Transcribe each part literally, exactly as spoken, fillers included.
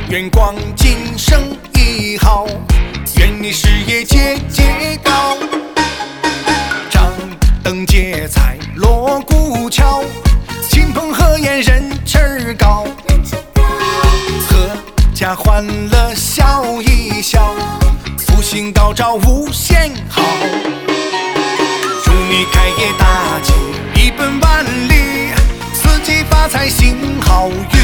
愿光景生意好，愿你事业节节高。张灯结彩锣鼓敲，亲朋和颜人气儿高，阖家欢乐笑一笑，福星高照无限好。祝你开业大吉，一本万利，四季发财行好运，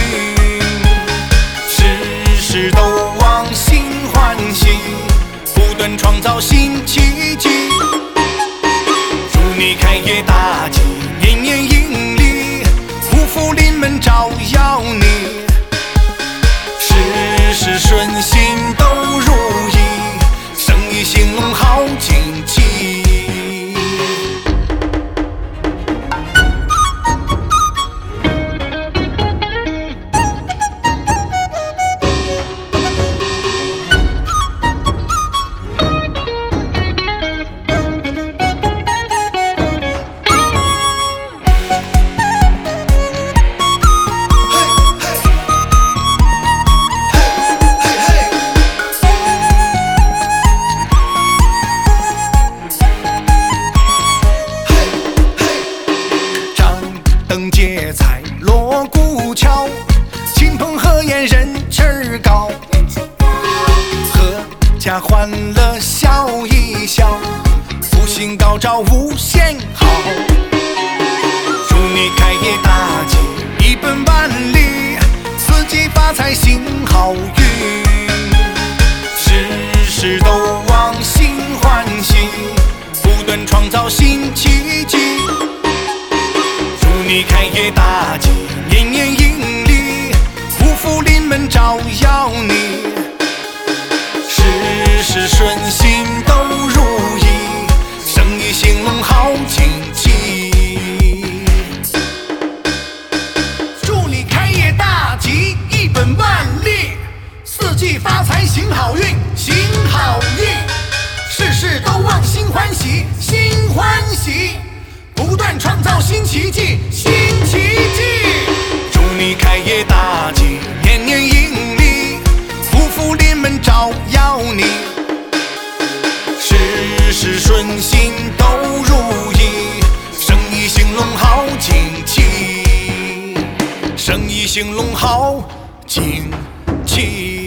事事都往心欢喜，不断创造新奇迹。祝你开业大吉，年年盈利，五福临门照耀你，事事顺心都如意，生意兴隆好景气。灯结彩锣鼓敲，亲朋和颜人气儿高，阖家欢乐笑一笑，福星高照无限好。祝你开业大吉，一本万利，四季发财行好运，事事都往心欢喜，不断创造新奇迹。祝你开业大吉，年年盈利，五福临门照耀你，事事顺心都如意，生意兴隆好景气。祝你开业大吉，一本万利，四季发财行好运，行好运，事事都往心欢喜，心欢喜，不断创造新奇迹，新奇迹。祝你开业大吉，年年盈利，五福临门照耀你，事事顺心都如意，生意兴隆好景气，生意兴隆好景气。